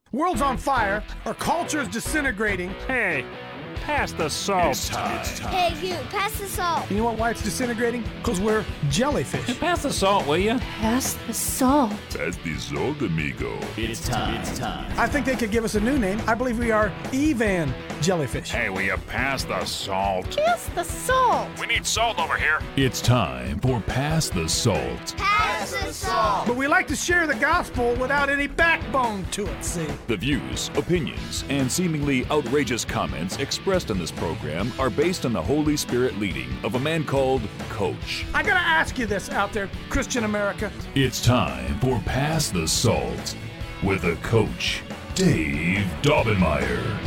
World's on fire, our culture is disintegrating. Hey, pass the salt. It's time. Hey, you, pass the salt. You know why it's disintegrating? Because we're jellyfish. Pass the salt, will you? Pass the salt. Pass the salt, amigo. It's time. I think they could give us a new name. I believe we are Evan jellyfish. Hey, will you pass the salt? Pass the salt. We need salt over here. It's time for Pass the Salt. Pass the salt. But we like to share the gospel without any backbone to it, see? The views, opinions, and seemingly outrageous comments expressed in this program are based on the Holy Spirit leading of a man called Coach. I gotta ask you this out there, Christian America. It's time for Pass the Salt with a Coach, Dave Daubenmire.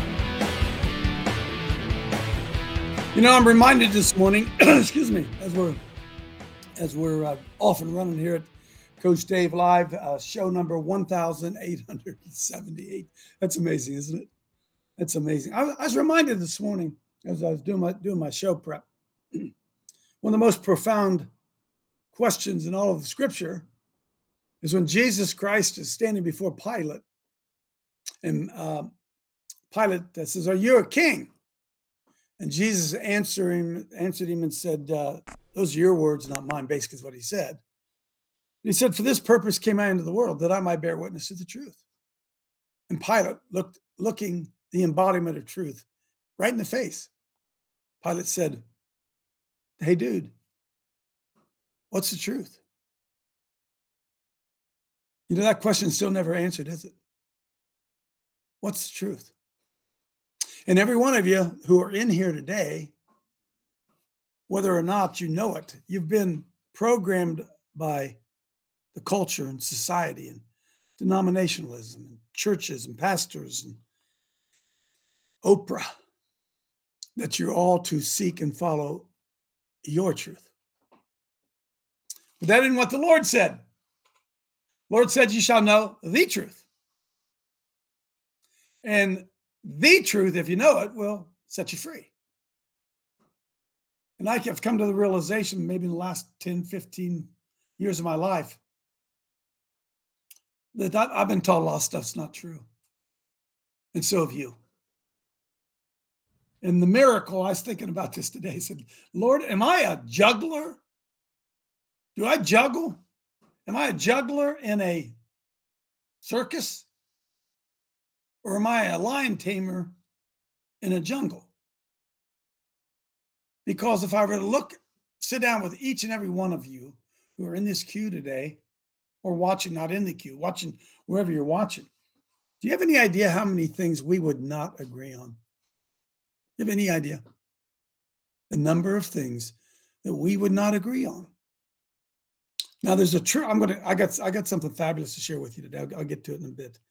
You know, I'm reminded this morning, excuse me, as we're off and running here at Coach Dave Live, show number 1,878. That's amazing, isn't it? That's amazing. I was reminded this morning as I was doing my show prep, one of the most profound questions in all of the Scripture is when Jesus Christ is standing before Pilate, and Pilate says, "Are you a king?" And Jesus answered him and said, "Those are your words, not mine," basically is what he said. He said, "For this purpose came I into the world, that I might bear witness to the truth." And Pilate looking the embodiment of truth right in the face. Pilate said, "Hey, dude, what's the truth?" You know, that question still never answered, is it? What's the truth? And every one of you who are in here today, whether or not you know it, you've been programmed by the culture and society and denominationalism and churches and pastors and Oprah, that you're all to seek and follow your truth. But that isn't what the Lord said. Lord said, "You shall know the truth." And the truth, if you know it, will set you free. And I have come to the realization, maybe in the last 10, 15 years of my life, that I've been taught a lot of stuff's not true. And so have you. And the miracle, I was thinking about this today, I said, "Lord, am I a juggler? Do I juggle? Am I a juggler in a circus? Or am I a lion tamer in a jungle?" Because if I were to sit down with each and every one of you who are in this queue today, or watching, not in the queue, watching wherever you're watching, do you have any idea how many things we would not agree on? Do you have any idea? The number of things that we would not agree on. Now there's a true, I got something fabulous to share with you today. I'll get to it in a bit.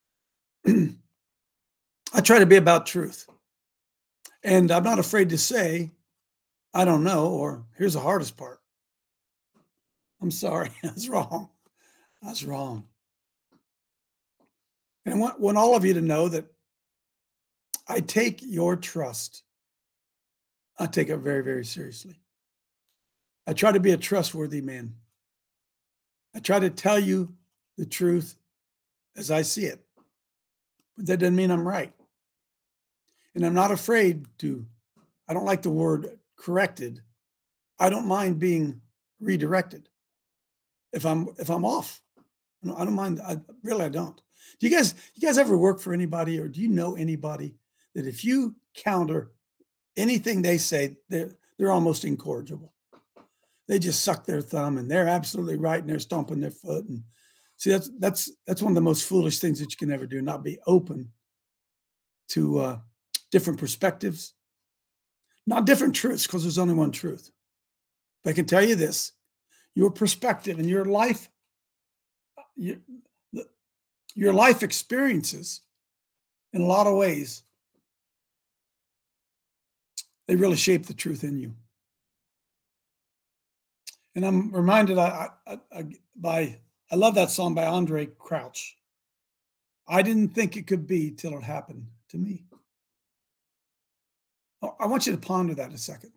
I try to be about truth. And I'm not afraid to say, "I don't know," or "Here's the hardest part." I'm sorry, that's wrong. That's wrong. And I want all of you to know that I take your trust. I take it very, very seriously. I try to be a trustworthy man. I try to tell you the truth as I see it. But that doesn't mean I'm right. And I'm not afraid I don't like the word corrected. I don't mind being redirected. If I'm off, I don't mind. I don't. Do you guys ever work for anybody, or do you know anybody that if you counter anything they say, they're almost incorrigible? They just suck their thumb and they're absolutely right and they're stomping their foot. And see, that's one of the most foolish things that you can ever do, not be open to different perspectives, not different truths, because there's only one truth. But I can tell you this, your perspective and your life experiences, in a lot of ways, they really shape the truth in you. And I'm reminded, I love that song by Andre Crouch. "I didn't think it could be till it happened to me." I want you to ponder that a second.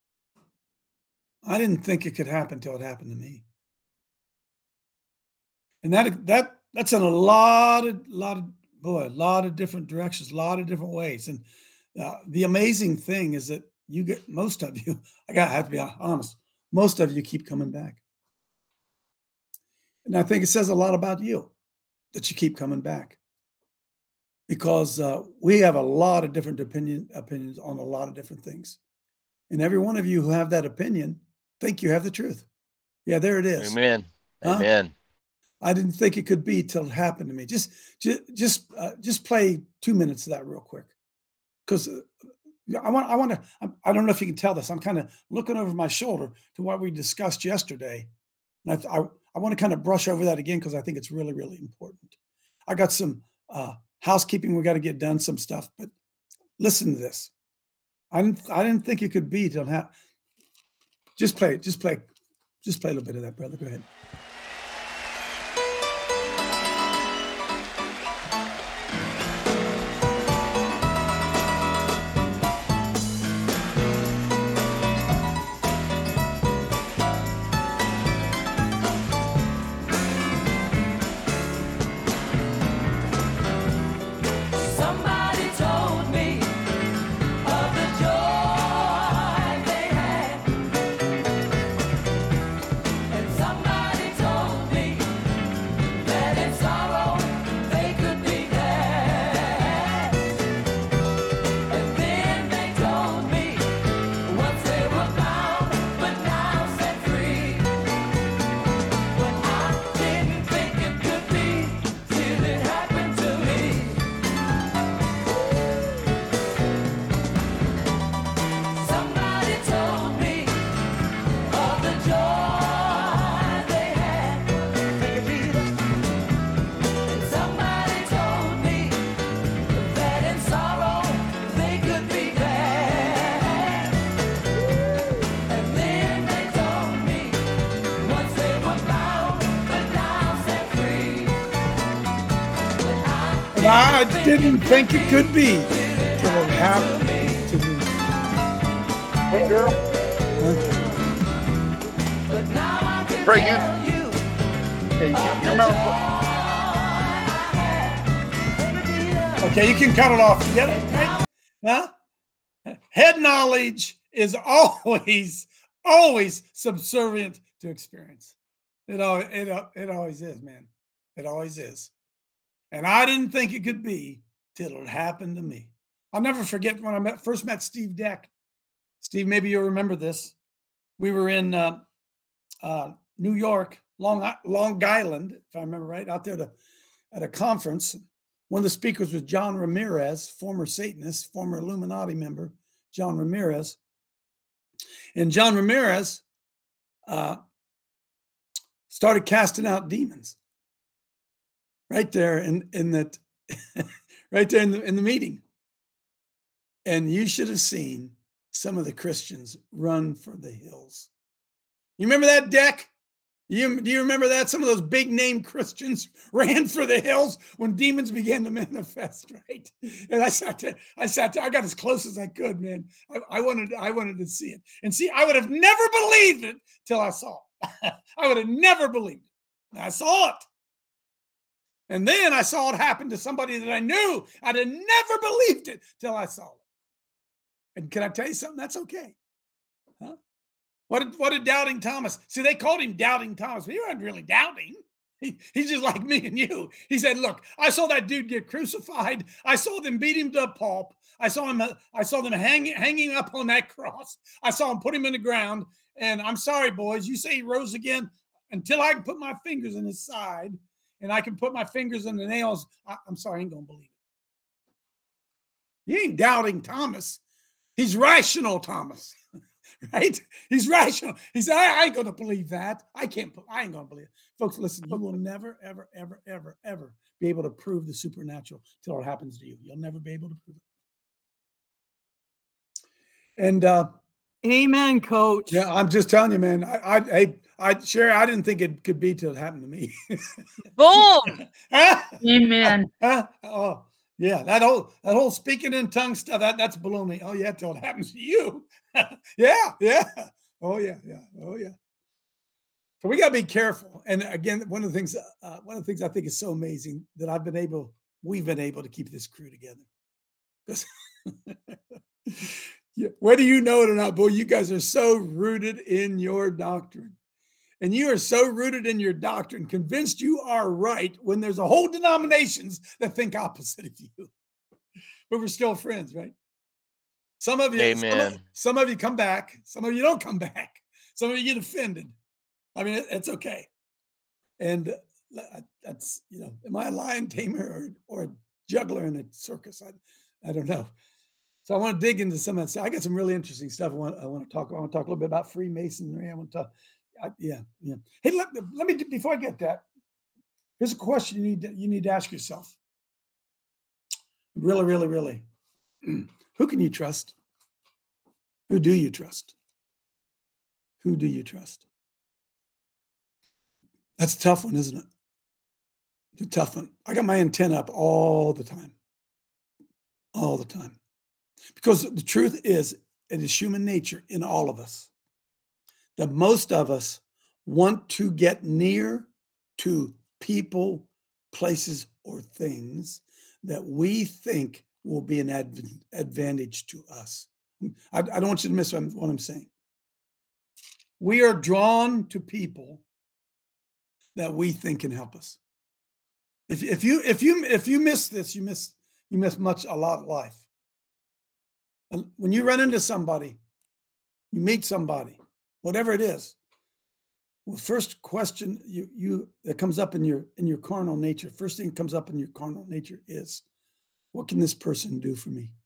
I didn't think it could happen till it happened to me. And that's in a lot of boy, a lot of different directions, a lot of different ways. And the amazing thing is that you get, most of you, I have to be honest, most of you keep coming back. And I think it says a lot about you that you keep coming back, because we have a lot of different opinions on a lot of different things. And every one of you who have that opinion think you have the truth. Yeah, there it is. Amen. Huh? Amen. I didn't think it could be till it happened to me. Just play 2 minutes of that real quick, because I don't know if you can tell this. I'm kind of looking over my shoulder to what we discussed yesterday, and I want to kind of brush over that again, because I think it's really, really important. I got some housekeeping we got to get done, some stuff, but listen to this. I didn't think it could be till just play a little bit of that, brother. Go ahead. I didn't think it could be till it happened to me. Hey, girl. Break in. Hey, you remember? Okay, you can cut it off. Get it? Right? Huh? Head knowledge is always subservient to experience. It always is, man. It always is. And I didn't think it could be till it happened to me. I'll never forget when I first met Steve Deck. Steve, maybe you'll remember this. We were in New York, Long Island, if I remember right, out there at a conference. One of the speakers was John Ramirez, former Satanist, former Illuminati member, John Ramirez. And John Ramirez started casting out demons. Right there in that, right there in the meeting. And you should have seen some of the Christians run for the hills. You remember that, Deck? Do you remember that? Some of those big name Christians ran for the hills when demons began to manifest, right? And I sat there, I got as close as I could, man. I wanted to see it. And see, I would have never believed it till I saw it. I would have never believed it. I saw it. And then I saw it happen to somebody that I knew. I'd have never believed it till I saw it. And can I tell you something? That's okay. Huh? What did Doubting Thomas? See, they called him Doubting Thomas, but he wasn't really doubting. He's just like me and you. He said, look, I saw that dude get crucified. I saw them beat him to a pulp. I saw them hanging up on that cross. I saw him put him in the ground. And I'm sorry, boys, you say he rose again. Until I can put my fingers in his side, and I can put my fingers in the nails, I'm sorry, I ain't going to believe it. He ain't Doubting Thomas. He's rational Thomas, right? He's rational. He said, I ain't going to believe that. I ain't going to believe it. Folks, listen, you will never, ever, ever, ever, ever be able to prove the supernatural till it happens to you. You'll never be able to prove it. And amen, Coach. Yeah, I'm just telling you, man. Sherry, I didn't think it could be till it happened to me. Boom. Amen. Oh, yeah. That whole speaking in tongues stuff, that's baloney. Oh, yeah, till it happens to you. Yeah. Oh, yeah. So we got to be careful. And again, one of the things I think is so amazing that I've been able we've been able to keep this crew together. Yeah, whether you know it or not, boy, you guys are so rooted in your doctrine. And you are so rooted in your doctrine, convinced you are right when there's a whole denominations that think opposite of you. But we're still friends, right? Some of you, Amen. some of you come back. Some of you don't come back. Some of you get offended. I mean, it's okay. And that's, am I a lion tamer or a juggler in a circus? I don't know. So I want to dig into some of that stuff. I got some really interesting stuff I want to talk about. I want to talk a little bit about Freemasonry. I want to talk. Yeah. Hey, let me, before I get that, here's a question you need to ask yourself. Really, really, really. Who can you trust? Who do you trust? Who do you trust? That's a tough one, isn't it? It's a tough one. I got my antenna up all the time. All the time. Because the truth is, it is human nature in all of us that most of us want to get near to people, places, or things that we think will be an advantage to us. I don't want you to miss what I'm saying. We are drawn to people that we think can help us. If you miss this, you miss a lot of life. When you run into somebody, you meet somebody, whatever it is, well, first question that comes up in your carnal nature, first thing that comes up in your carnal nature is, what can this person do for me?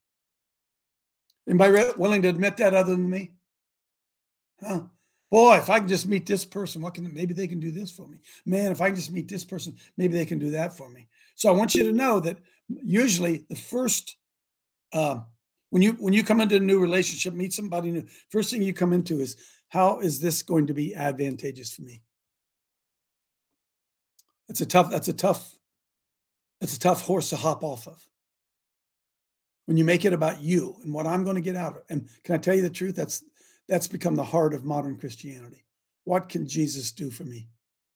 Anybody willing to admit that other than me? Huh? Boy, if I can just meet this person, maybe they can do this for me. Man, if I can just meet this person, maybe they can do that for me. So I want you to know that usually the first, when you come into a new relationship, meet somebody new, first thing you come into is, how is this going to be advantageous for me? That's a tough horse to hop off of. When you make it about you and what I'm going to get out of it. And can I tell you the truth? That's become the heart of modern Christianity. What can Jesus do for me?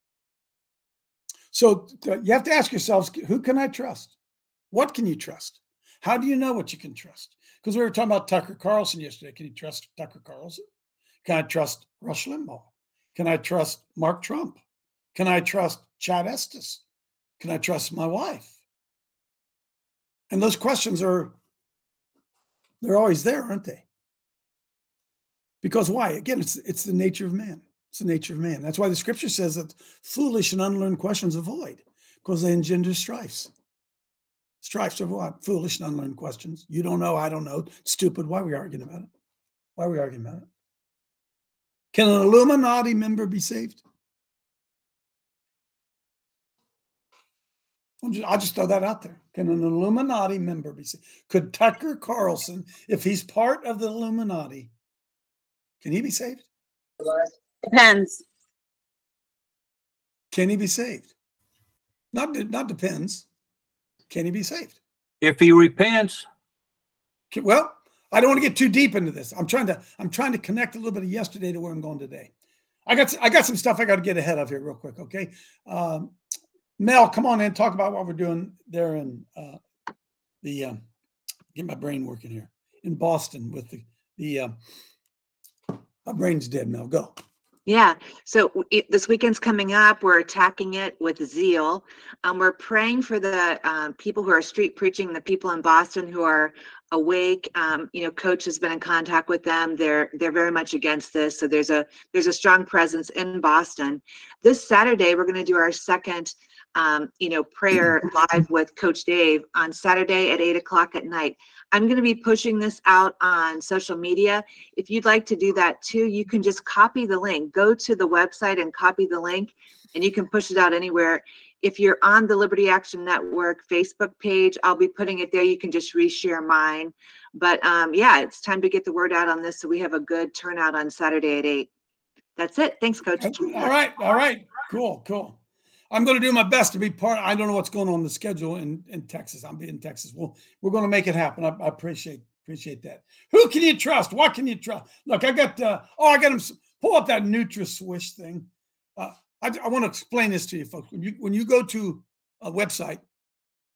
So you have to ask yourselves, who can I trust? What can you trust? How do you know what you can trust? Because we were talking about Tucker Carlson yesterday. Can you trust Tucker Carlson? Can I trust Rush Limbaugh? Can I trust Mark Trump? Can I trust Chad Estes? Can I trust my wife? And those questions they're always there, aren't they? Because why? Again, it's the nature of man. It's the nature of man. That's why the scripture says that foolish and unlearned questions avoid, because they engender strifes. Strifes of what? Foolish and unlearned questions. You don't know, I don't know. Stupid. Why are we arguing about it? Why are we arguing about it? Can an Illuminati member be saved? I'll just throw that out there. Can an Illuminati member be saved? Could Tucker Carlson, if he's part of the Illuminati, can he be saved? Depends. Can he be saved? Not depends. Can he be saved? If he repents. Well, I don't want to get too deep into this. I'm trying to connect a little bit of yesterday to where I'm going today. I got some stuff I got to get ahead of here real quick. Okay. Mel, come on in, talk about what we're doing there in get my brain working here in Boston with my brain's dead, Mel. Go. Yeah. So this weekend's coming up. We're attacking it with zeal. We're praying for the people who are street preaching, the people in Boston who are awake. Coach has been in contact with them. They're very much against this. So there's a strong presence in Boston. This Saturday, we're going to do our second prayer live with Coach Dave on Saturday at 8:00 at night. I'm going to be pushing this out on social media. If you'd like to do that too, you can just copy the link. Go to the website and copy the link, and you can push it out anywhere. If you're on the Liberty Action Network Facebook page, I'll be putting it there. You can just reshare mine. But it's time to get the word out on this so we have a good turnout on Saturday at 8. That's it. Thanks, Coach. All right. Cool. I'm going to do my best to be part. I don't know what's going on in the schedule in Texas. I'll be in Texas. We're going to make it happen. I appreciate that. Who can you trust? What can you trust? Look, I got him. Pull up that NutraSwish thing. I want to explain this to you folks. When you go to a website,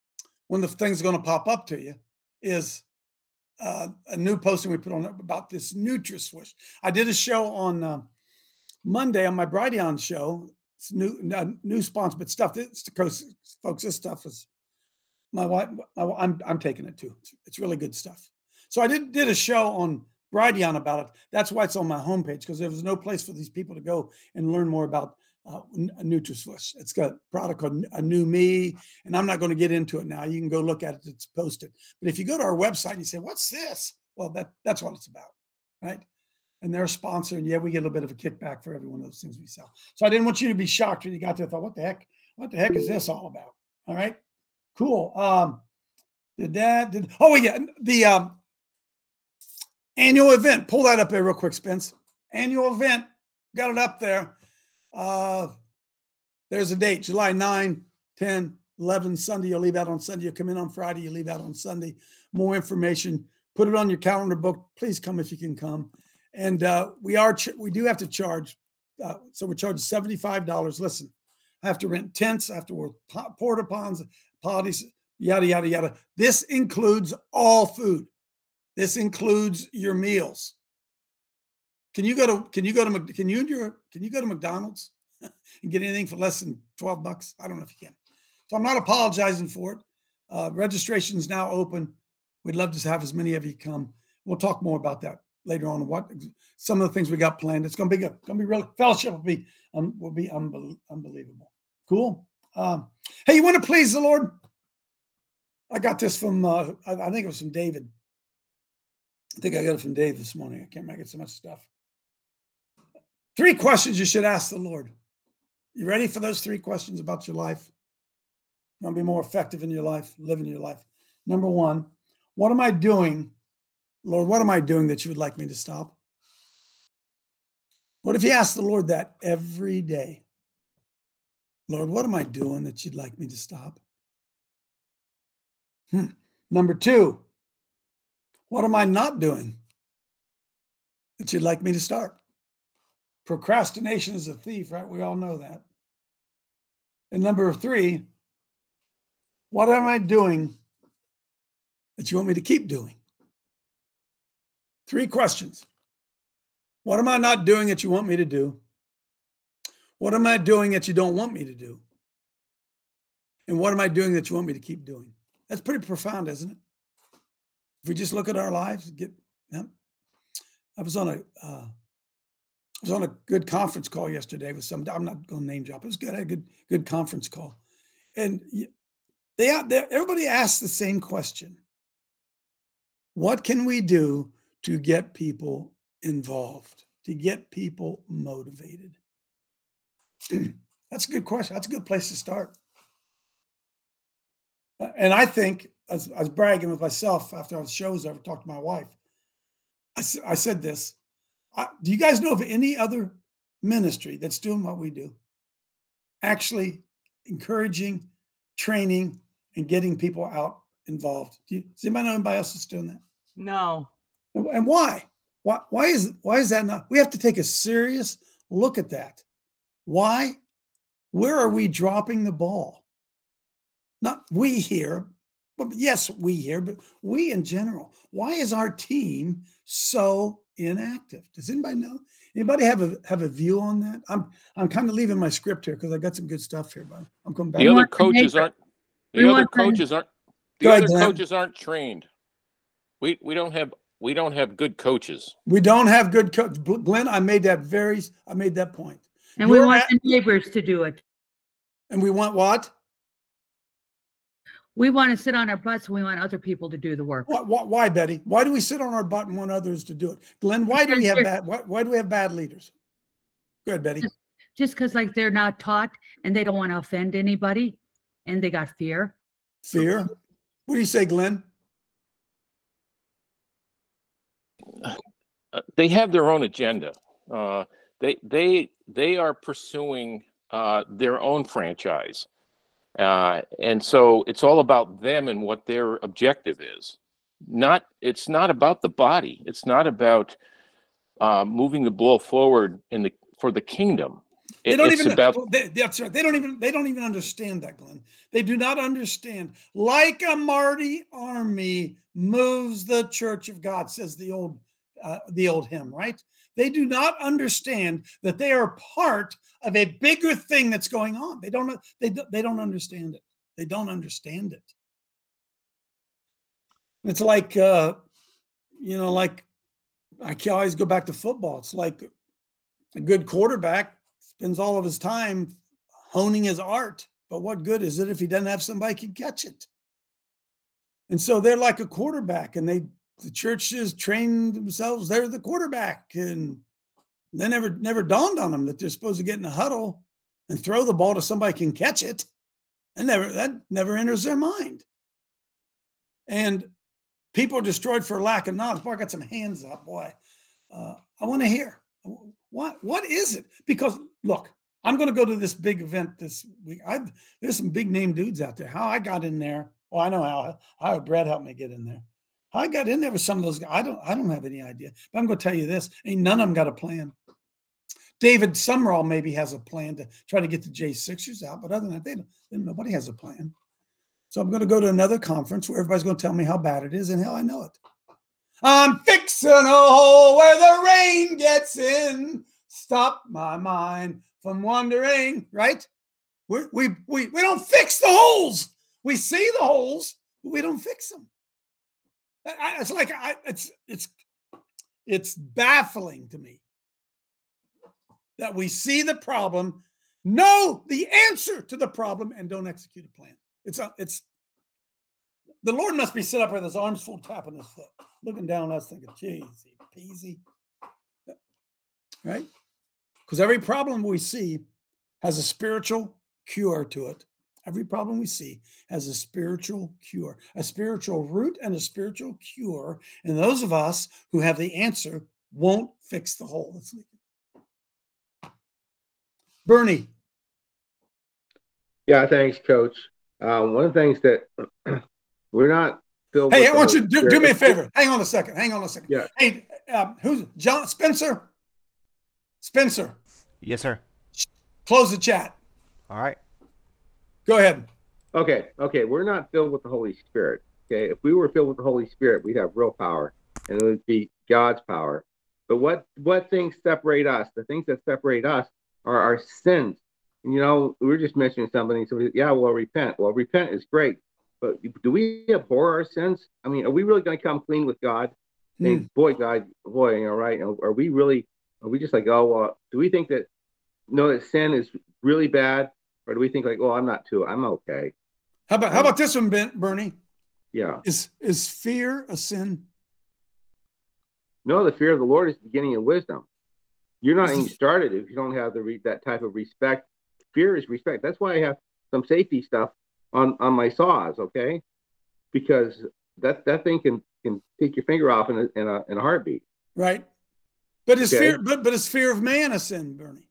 one of the things going to pop up to you is a new posting we put on about this NutraSwish. I did a show on Monday on my Brighteon show. It's new sponsor, but stuff. Folks, this stuff is my wife. I'm taking it too. It's really good stuff. So I did a show on Brighteon about it. That's why it's on my homepage, because there was no place for these people to go and learn more about NutraSwish. It's got a product called A New Me, and I'm not going to get into it now. You can go look at it. It's posted. But if you go to our website and you say, "What's this?" Well, that's what it's about, right? And they're a sponsor, and yeah, we get a little bit of a kickback for every one of those things we sell. So I didn't want you to be shocked when you got there and thought, "What the heck is this all about?" All right, cool. Oh yeah, the annual event. Pull that up there real quick, Spence. Annual event. Got it up there. There's a date, July 9, 10, 11, Sunday. You'll leave out on Sunday. You come in on Friday. You leave out on Sunday. More information. Put it on your calendar book. Please come if you can come. And we do have to charge. So we're charging $75. Listen, I have to rent tents. I have to wear porta potties, yada, yada, yada. This includes all food. This includes your meals. Can you go to McDonald's and get anything for less than $12? I don't know if you can. So I'm not apologizing for it. Registration is now open. We'd love to have as many of you come. We'll talk more about that later on. What some of the things we got planned. It's going to be good. It's going to be real. Fellowship will be unbelievable. Cool. Hey, you want to please the Lord? I got this from I think it was from David. I think I got it from Dave this morning. I can't make it so much stuff. 3 questions you should ask the Lord. You ready for those 3 questions about your life? You want to be more effective in your life, living your life. Number 1, what am I doing, Lord? What am I doing that you would like me to stop? What if you ask the Lord that every day? Lord, what am I doing that you'd like me to stop? Number 2, what am I not doing that you'd like me to start? Procrastination is a thief, right? We all know that. And number 3, what am I doing that you want me to keep doing? 3 questions. What am I not doing that you want me to do? What am I doing that you don't want me to do? And what am I doing that you want me to keep doing? That's pretty profound, isn't it? If we just look at our lives, I was on a good conference call yesterday with some. I'm not going to name drop. It was good. I had a good conference call, and everybody asked the same question: what can we do to get people involved, to get people motivated? That's a good question. That's a good place to start. And I think, as I was bragging with myself after the show's over, talked to my wife. I said this. Do you guys know of any other ministry that's doing what we do? Actually encouraging, training, and getting people out involved. Does anybody know anybody else that's doing that? No. And why? Why is that not? We have to take a serious look at that. Why? Where are we dropping the ball? Not we here, but yes, we here, but we in general. Why is our team so inactive? Does anybody know? Anybody have a view on that? I'm kind of leaving my script here because I got some good stuff here, but I'm coming back. The other coaches aren't trained. We don't have good coaches. We don't have good coaches. Glenn, I made that point. And we want the neighbors to do it. And we want what? We want to sit on our butts and we want other people to do the work. Why, Betty? Why do we sit on our butt and want others to do it? Glenn, why do we have bad leaders? Go ahead, Betty. Just because they're not taught and they don't want to offend anybody and they got fear. Fear? What do you say, Glenn? They have their own agenda. They are pursuing their own franchise. And so it's all about them and what their objective is. It's not about the body. It's not about moving the ball forward for the kingdom. They don't It's even. about That's right. They don't even understand that, Glenn. They do not understand. Like a mighty army moves the church of God, says the old hymn, right? They do not understand that they are part of a bigger thing that's going on. They don't. They don't understand it. They don't understand it. It's like, like I can always go back to football. It's like a good quarterback spends all of his time honing his art, but what good is it if he doesn't have somebody who can catch it? And so they're like a quarterback, and the churches train themselves. They're the quarterback, and they never dawned on them that they're supposed to get in a huddle and throw the ball to somebody who can catch it. And that never enters their mind. And people are destroyed for lack of knowledge. Boy, I got some hands up, boy. I want to hear. What is it? Because look, I'm going to go to this big event this week. There's some big name dudes out there. How I got in there? Well, I know how Brad helped me get in there. How I got in there with some of those guys, I don't have any idea. But I'm going to tell you this: ain't none of them got a plan. David Summerall maybe has a plan to try to get the J6ers out, but other than that, nobody has a plan. So I'm going to go to another conference where everybody's going to tell me how bad it is, and hell, I know it. I'm fixing a hole where the rain gets in. Stop my mind from wandering. Right? We don't fix the holes. We see the holes, but we don't fix them. It's like it's baffling to me that we see the problem, know the answer to the problem, and don't execute a plan. It's the Lord must be set up with his arms full, tapping his foot, looking down at us, thinking, "Geez, peasy," right? Because every problem we see has a spiritual cure to it. Every problem we see has a spiritual cure, a spiritual root, and a spiritual cure. And those of us who have the answer won't fix the hole that's leaking. Bernie. Yeah, thanks, Coach. One of the things that we're not filled. Hey, with I want you to Holy do me a Spirit. favor. Hang on a second. Yeah. Hey, who's John Spencer? Spencer. Yes, sir. Close the chat. All right. Go ahead. Okay. We're not filled with the Holy Spirit. Okay. If we were filled with the Holy Spirit, we'd have real power, and it would be God's power. But what things separate us? The things that separate us are our sins. And, we were just mentioning something. So repent. Well, repent is great, but do we abhor our sins? I mean, are we really going to come clean with God? And right? Are we just like, do we think that sin is really bad? Or do we think like, I'm okay? How about this one, Bernie? Yeah. Is fear a sin? No, the fear of the Lord is the beginning of wisdom. You're not even started if you don't have that type of respect. Fear is respect. That's why I have some safety stuff on my saws, okay? Because that thing can take your finger off in a heartbeat. Right. But is fear of man a sin, Bernie?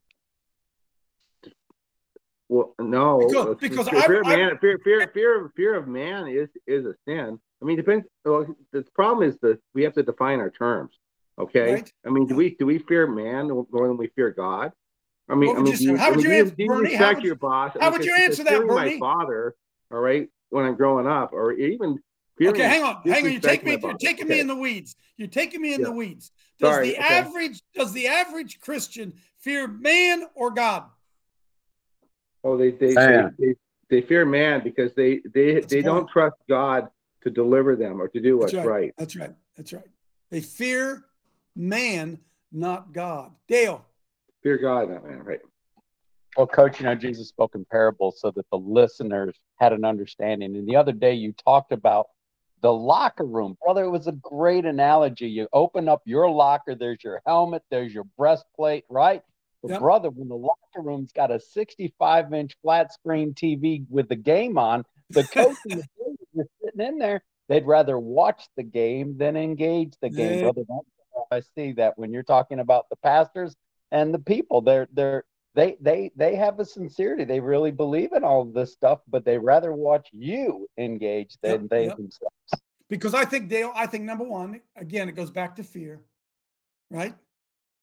Well, no, because fear of man is a sin. I mean, depends. Well, the problem is that we have to define our terms. Okay. Right. I mean, do we fear man more than we fear God? I mean, how would you answer, Bernie? Respect your boss? How would you answer that, Bernie? My father, all right, when I'm growing up, or even. Okay, hang on. You're taking me in the weeds. You're taking me in the weeds. Does the average Christian fear man or God? Oh, they fear man because they don't trust God to deliver them or to do what's right. That's right. They fear man, not God. Dale. Fear God, not man, right? Well, Coach, Jesus spoke in parables so that the listeners had an understanding. And the other day you talked about the locker room. Brother, it was a great analogy. You open up your locker, there's your helmet, there's your breastplate, right? But brother, when the locker room's got a 65-inch flat screen TV with the game on, the coach and the players are sitting in there, they'd rather watch the game than engage the game. Brother, I see that when you're talking about the pastors and the people, they have a sincerity. They really believe in all of this stuff, but they rather watch you engage than they themselves. Because I think, Dale, number one, again, it goes back to fear, right?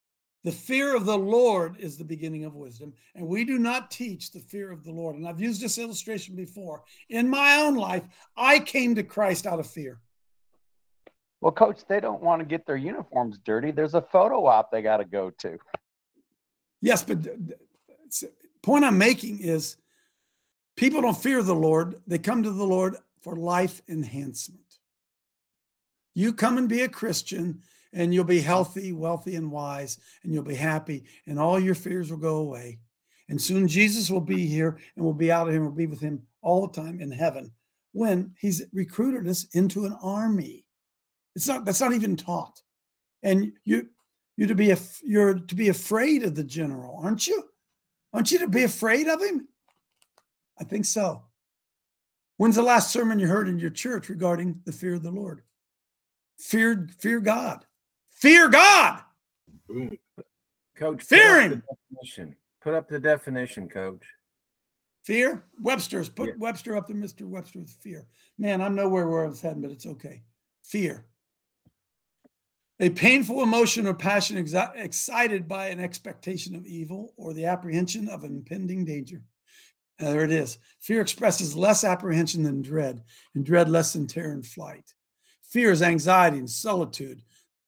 The fear of the Lord is the beginning of wisdom, and we do not teach the fear of the Lord. And I've used this illustration before. In my own life, I came to Christ out of fear. Well, Coach, they don't want to get their uniforms dirty. There's a photo op they got to go to. Yes, but the point I'm making is people don't fear the Lord. They come to the Lord for life enhancement. You come and be a Christian, and you'll be healthy, wealthy, and wise, and you'll be happy, and all your fears will go away. And soon Jesus will be here, and we'll be out of him, we'll be with him all the time in heaven when he's recruited us into an army. That's not even taught. And you're to be afraid of the general, aren't you? Aren't you to be afraid of him? I think so. When's the last sermon you heard in your church regarding the fear of the Lord? Fear God. Fear God. Boom. Coach, fear him. Put up the definition, Coach. Fear? Webster's. Put Webster up to Mr. Webster with fear. Man, I'm nowhere where I was heading, but it's okay. Fear. A painful emotion or passion excited by an expectation of evil or the apprehension of impending danger. There it is. Fear expresses less apprehension than dread, and dread less than terror and flight. Fear is anxiety and solitude.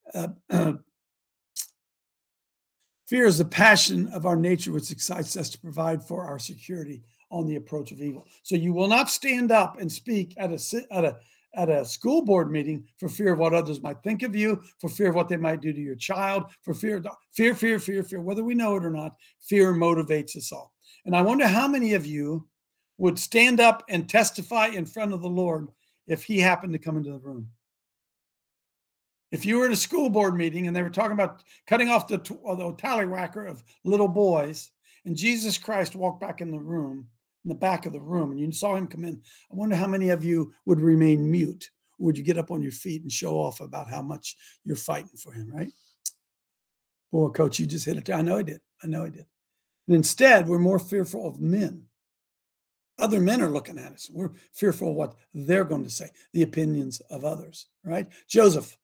Fear is the passion of our nature which excites us to provide for our security on the approach of evil. So you will not stand up and speak at a school board meeting for fear of what others might think of you, for fear of what they might do to your child, for fear, whether we know it or not. Fear motivates us all. And I wonder how many of you would stand up and testify in front of the Lord if he happened to come into the room. If you were at a school board meeting and they were talking about cutting off the tallywhacker of little boys, and Jesus Christ walked back in the room, in the back of the room, and you saw him come in, I wonder how many of you would remain mute? Or would you get up on your feet and show off about how much you're fighting for him, right? Boy, Coach, you just hit it. I know I did. And instead, we're more fearful of men. Other men are looking at us. We're fearful of what they're going to say, the opinions of others, right? Joseph.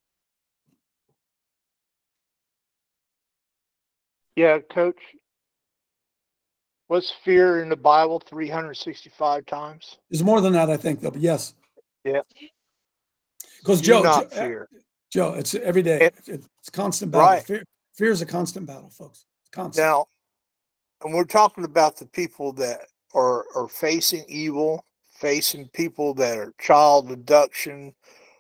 Yeah, Coach. Was fear in the Bible 365 times? There's more than that, I think, though. But yes. Yeah. Because Joe, it's every day. It's constant battle. Right. Fear is a constant battle, folks. It's constant. Now, and we're talking about the people that are facing evil, facing people that are child abduction,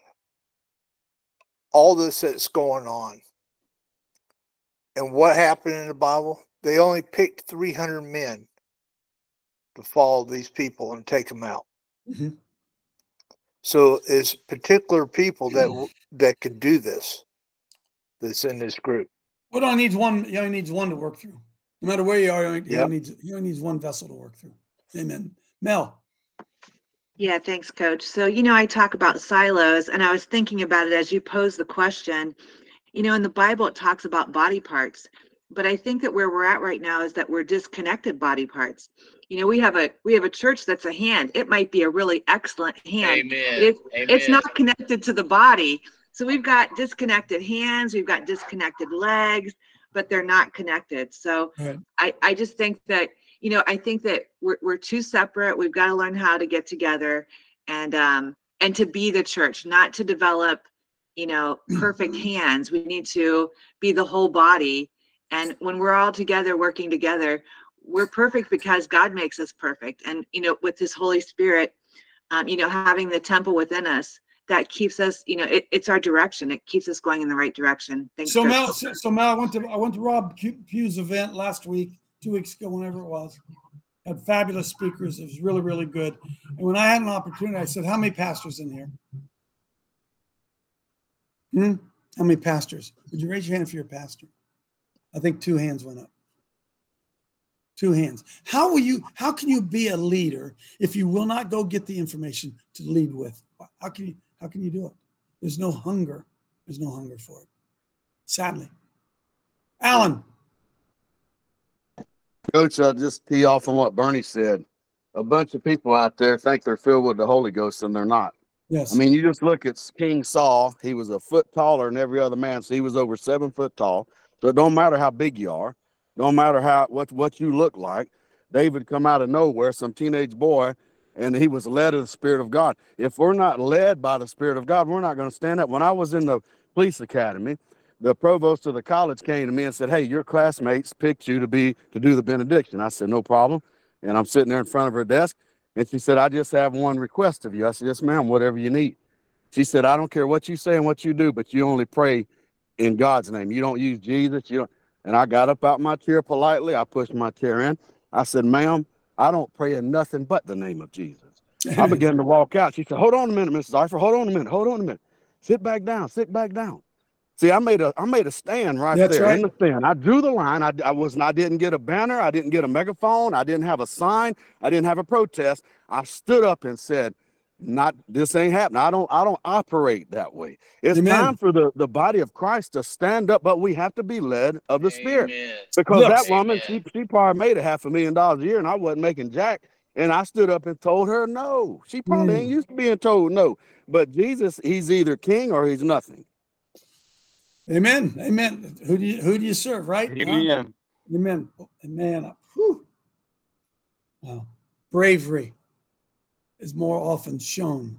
all this that's going on. And what happened in the Bible? They only picked 300 men to follow these people and take them out. Mm-hmm. So it's particular people that could do this. That's in this group. Well, he only needs one to work through. No matter where you are, he only needs one vessel to work through. Amen. Mel. Yeah, thanks, Coach. So, I talk about silos, and I was thinking about it as you posed the question. In the Bible, it talks about body parts, but I think that where we're at right now is that we're disconnected body parts. We have a church that's a hand. It might be a really excellent hand. Amen. It's not connected to the body. So we've got disconnected hands, we've got disconnected legs, but they're not connected. So right. I just think that, I think that we're too separate. We've got to learn how to get together and to be the church, not to develop perfect hands. We need to be the whole body. And when we're all together, working together, we're perfect because God makes us perfect. And, with his Holy Spirit, having the temple within us, that keeps us, it's our direction. It keeps us going in the right direction. Thanks. So Mel, I went to Rob Pugh's event last week, 2 weeks ago, whenever it was. Had fabulous speakers. It was really, really good. And when I had an opportunity, I said, how many pastors in here? How many pastors? Would you raise your hand if you're a pastor? I think 2 hands went up. 2 hands. How can you be a leader if you will not go get the information to lead with? How can you do it? There's no hunger. There's no hunger for it. Sadly. Alan. Coach, I'll just tee off on what Bernie said. A bunch of people out there think they're filled with the Holy Ghost and they're not. Yes. I mean, you just look at King Saul. He was a foot taller than every other man. So he was over 7 foot tall. So it don't matter how big you are, don't matter what you look like. David come out of nowhere, some teenage boy, and he was led of the Spirit of God. If we're not led by the Spirit of God, we're not going to stand up. When I was in the police academy, the provost of the college came to me and said, "Hey, your classmates picked you to do the benediction." I said, "No problem." And I'm sitting there in front of her desk, and she said, "I just have one request of you." I said, "Yes, ma'am, whatever you need." She said, "I don't care what you say and what you do, but you only pray in God's name. You don't use Jesus. You don't." And I got up out my chair politely. I pushed my chair in. I said, "Ma'am, I don't pray in nothing but the name of Jesus." I began to walk out. She said, "Hold on a minute, Mrs. Eifert. Hold on a minute. Hold on a minute. Sit back down. Sit back down." See, I made a stand right That's there right. in the stand. I drew the line. I didn't get a banner. I didn't get a megaphone. I didn't have a sign. I didn't have a protest. I stood up and said, this ain't happening. I don't operate that way. It's Amen. time for the body of Christ to stand up, but we have to be led of the Spirit. Because Look, that woman, she probably made $500,000 a year, and I wasn't making jack. And I stood up and told her no. She probably ain't used to being told no. But Jesus, he's either king or he's nothing. Amen. Amen. Who do you serve, right? Amen. Amen. Amen. Whew. Wow. Bravery is more often shown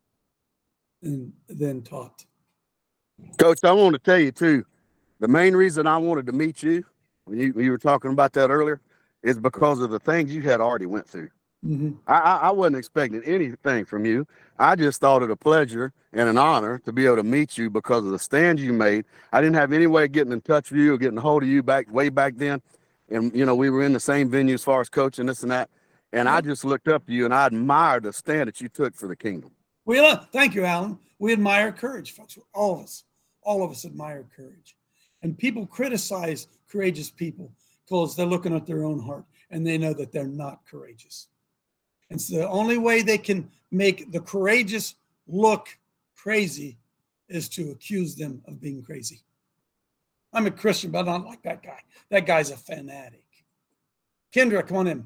than taught. Coach, I want to tell you too, the main reason I wanted to meet you, you were talking about that earlier, is because of the things you had already went through. Mm-hmm. I wasn't expecting anything from you. I just thought it a pleasure and an honor to be able to meet you because of the stand you made. I didn't have any way of getting in touch with you or getting a hold of you way back then. And, we were in the same venue as far as coaching this and that. And I just looked up to you and I admired the stand that you took for the kingdom. Thank you, Alan. We admire courage, folks. All of us admire courage. And people criticize courageous people because they're looking at their own heart and they know that they're not courageous. And so the only way they can make the courageous look crazy is to accuse them of being crazy. I'm a Christian, but I don't like that guy. That guy's a fanatic. Kendra, come on in.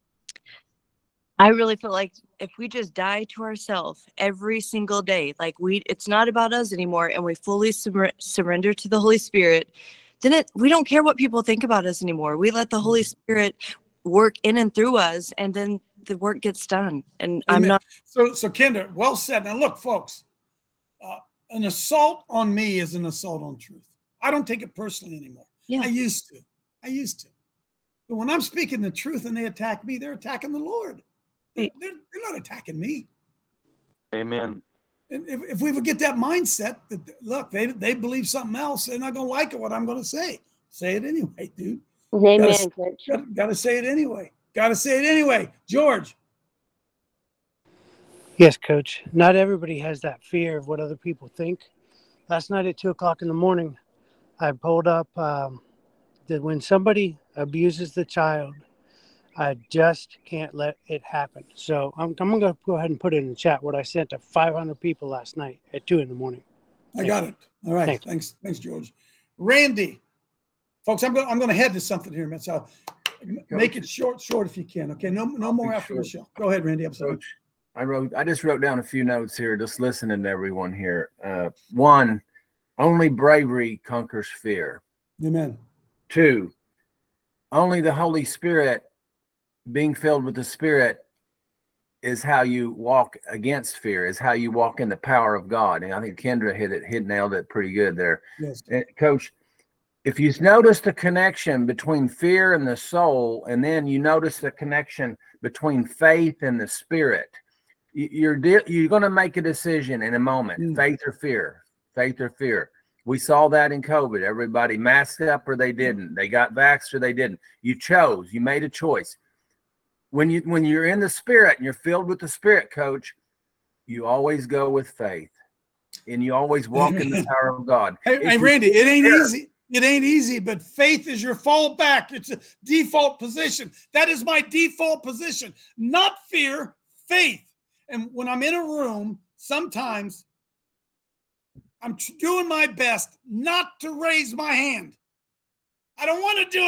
I really feel like if we just die to ourselves every single day, it's not about us anymore, and we fully surrender to the Holy Spirit, then we don't care what people think about us anymore. We let the Holy Spirit work in and through us, and then the work gets done. And Amen. I'm not. So Kendra, well said. Now look, folks, an assault on me is an assault on truth. I don't take it personally anymore. Yeah. I used to. But when I'm speaking the truth and they attack me, they're attacking the Lord. They're not attacking me. Amen. And if we would get that mindset that, look, they believe something else, they're not going to like it, what I'm going to say. Say it anyway, dude. Amen. Got to say it anyway. Got to say it anyway. George. Yes, Coach. Not everybody has that fear of what other people think. Last night at 2:00 in the morning, I pulled up that when somebody abuses the child, I just can't let it happen. So I'm going to go ahead and put it in the chat what I sent to 500 people last night at 2 in the morning. I got it. All right. Thanks, George. Randy, folks, I'm going to head to something here, man. So make it short if you can. Okay, no more after the show. Go ahead, Randy. I'm sorry. Coach, I just wrote down a few notes here, just listening to everyone here. One, only bravery conquers fear. Amen. 2, only the Holy Spirit, being filled with the Spirit, is how you walk against fear, is how you walk in the power of God. And I think Kendra nailed it pretty good there. Yes. And Coach, if you notice the connection between fear and the soul, and then you notice the connection between faith and the Spirit, you're going to make a decision in a moment, faith or fear. We saw that in COVID. Everybody masked up or they didn't. They got vaxxed or they didn't. You chose. You made a choice. When you're in the Spirit and you're filled with the Spirit, Coach, you always go with faith, and you always walk in the power of God. Hey, Randy, it ain't easy. It ain't easy, but faith is your fallback. It's a default position. That is my default position. Not fear, faith. And when I'm in a room, sometimes I'm doing my best not to raise my hand. I don't want to do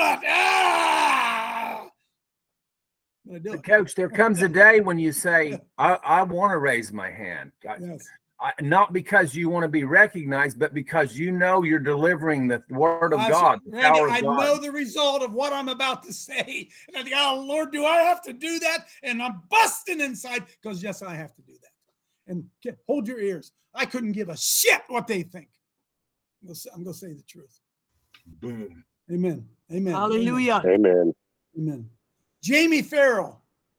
it. Coach, there comes a day when you say, I want to raise my hand. Yes. not because you want to be recognized, but because you know you're delivering the word of I God, said, the Randy, power of I God. know the result of what I'm about to say. And I think, oh, Lord, do I have to do that? And I'm busting inside because, yes, I have to do that. And hold your ears. I couldn't give a shit what they think. I'm going to say the truth. Boom. Amen. Amen. Hallelujah. Amen. Amen. Jamie Farrell.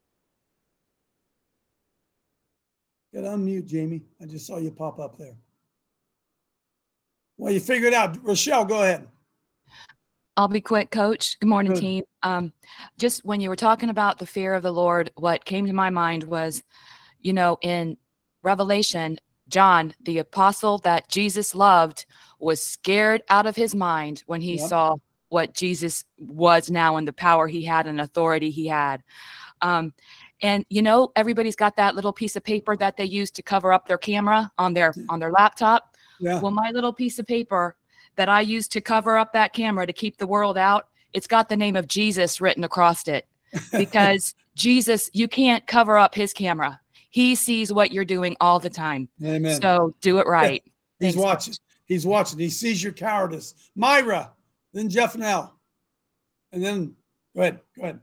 Get unmute, Jamie. I just saw you pop up there. Well, you figured it out. Rochelle, go ahead. I'll be quick, Coach. Good morning, Good. team. Just when you were talking about the fear of the Lord, what came to my mind was, in Revelation, John, the apostle that Jesus loved, was scared out of his mind when he saw what Jesus was now and the power he had and authority he had. And everybody's got that little piece of paper that they use to cover up their camera on their laptop. Yeah. Well, my little piece of paper that I use to cover up that camera to keep the world out, it's got the name of Jesus written across it, because Jesus, you can't cover up his camera. He sees what you're doing all the time. Amen. So do it right. Yeah. He's Thanks, watching. Coach. He's watching. He sees your cowardice. Myra, then Jeff Nell. And then go ahead.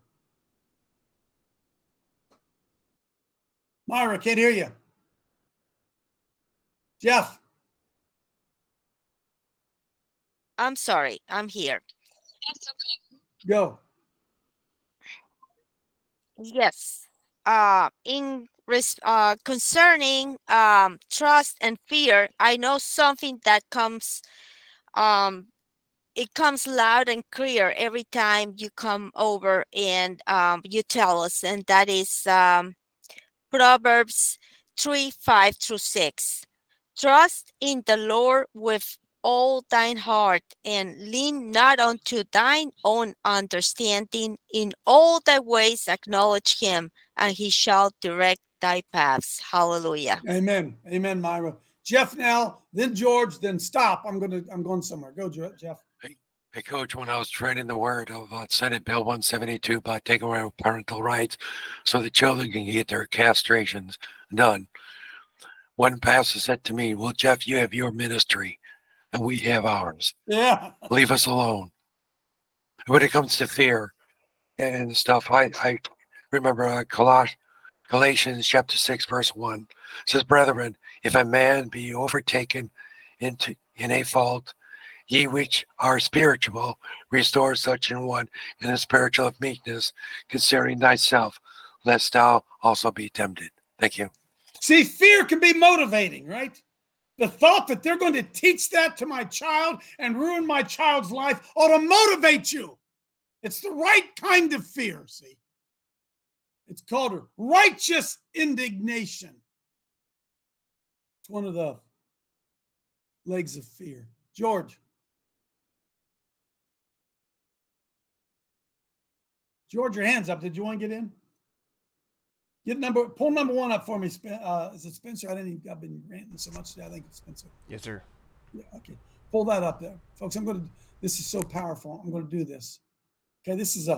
Myra, can't hear you. Jeff. I'm sorry. I'm here. Go. Yes. Concerning trust and fear, I know something that comes it comes loud and clear every time you come over and you tell us, and that is Proverbs 3:5-6. Trust in the Lord with all thine heart, and lean not unto thine own understanding. In all thy ways acknowledge him, and he shall direct thy paths. Hallelujah. Amen. Amen, Myra. Jeff now, then George, then stop. I'm going somewhere. Go, Jeff. Hey, Coach, when I was training the word about Senate Bill 172 about taking away parental rights so the children can get their castrations done, one pastor said to me, well, Jeff, you have your ministry and we have ours. Yeah. Leave us alone. When it comes to fear and stuff, I remember Galatians chapter 6, verse 1 says, brethren, if a man be overtaken in a fault, ye which are spiritual, restore such an one in a spiritual of meekness, considering thyself, lest thou also be tempted. Thank you. See, fear can be motivating, right? The thought that they're going to teach that to my child and ruin my child's life ought to motivate you. It's the right kind of fear, see? It's called righteous indignation. It's one of the legs of fear. George. George, your hand's up. Did you want to get in? Pull number one up for me. Is it Spencer? I've been ranting so much today. I think it's Spencer. Yes, sir. Yeah, okay. Pull that up there. Folks, this is so powerful. I'm going to do this. Okay, this is